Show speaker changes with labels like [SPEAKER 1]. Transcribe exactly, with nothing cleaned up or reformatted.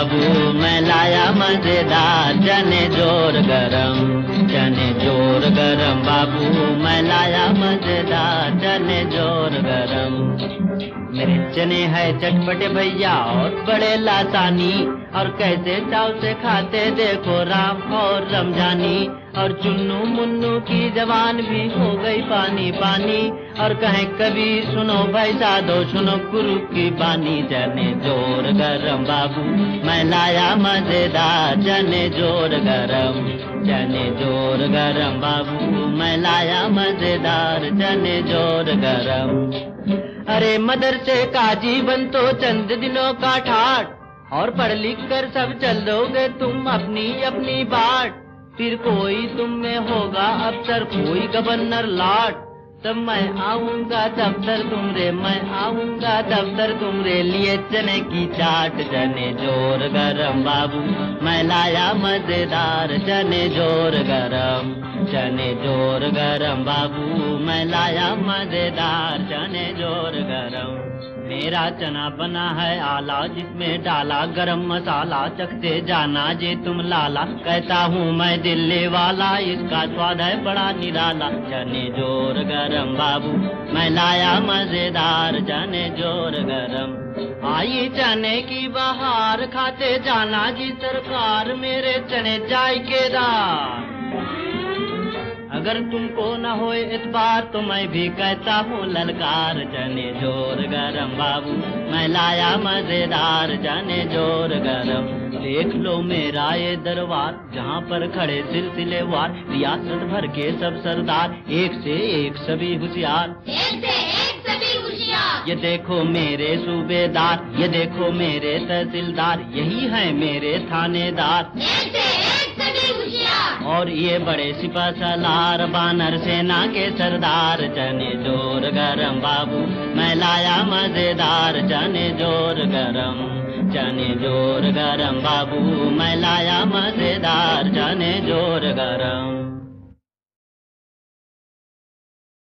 [SPEAKER 1] बाबू मैं लाया मजेदार चने जोर गरम, चने जोर गरम बाबू मैं लाया मजेदार चने जोर गरम। मेरे चने है चटपटे भैया और बड़े लासानी, और कैसे चाव से खाते देखो राम और रमजानी। और चुन्नू मुन्नू की जवान भी हो गई पानी पानी, और कहें कबीर सुनो भाई साधो सुनो गुरु की बानी। चने जोर गरम बाबू मैं लाया मजेदार चने जोर गरम, चने जोर गरम बाबू मैं लाया मजेदार चने जोर गरम। अरे मदरसे का जीवन तो चंद दिनों का ठाट, और पढ़ लिख कर सब चलोगे तुम अपनी अपनी बाट। फिर कोई तुम में होगा अफसर कोई गवर्नर लाट, तब मैं आऊंगा दफ्तर तुमरे मैं आऊंगा दफ्तर तुमरे लिए चने की चाट। चने जोर गरम बाबू मैं लाया मजेदार चने जोर गरम, चने जोर गरम बाबू मैं लाया मजेदार चने जोर गरम। मेरा चना बना है आला जिसमें डाला गरम मसाला, चखते जाना जे तुम लाला कहता हूँ मैं दिल्ली वाला, इसका स्वाद है बड़ा निराला। चने जोर गरम बाबू मैं लाया मजेदार चने जोर गरम। आई चने की बहार खाते जाना जी सरकार मेरे चने जायकेदार। अगर तुमको न हो इतबार तो मैं भी कहता हूँ ललकार। चने जोर गरम बाबू मैं लाया मजेदार चने जोर गरम। देख लो मेरा ये दरबार जहाँ पर खड़े सिलसिलेवार, रियासत भर के सब सरदार एक से एक सभी होशियार,
[SPEAKER 2] एक से एक सभी होशियार।
[SPEAKER 1] ये देखो मेरे सूबेदार ये देखो मेरे तहसीलदार, यही है मेरे थानेदार
[SPEAKER 2] एक से एक सभी होशियार।
[SPEAKER 1] और ये बड़े सिपा सलार बानर सेना के सरदार। चने जोर गरम बाबू मैं लाया मजेदार चने जोर गरम, चने जोर गरम बाबू मैं लाया मजेदार चने जोर गरम।